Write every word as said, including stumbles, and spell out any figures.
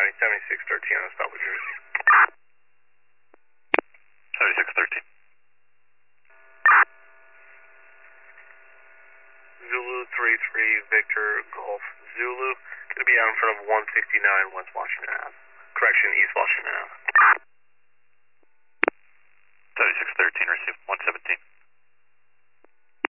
County, seventy-six thirteen on Stop with Jersey. seventy-six thirteen. Zulu three three, Victor Golf Zulu. Going to be out in front of one sixty-nine West Washington Ave. Correction, East Washington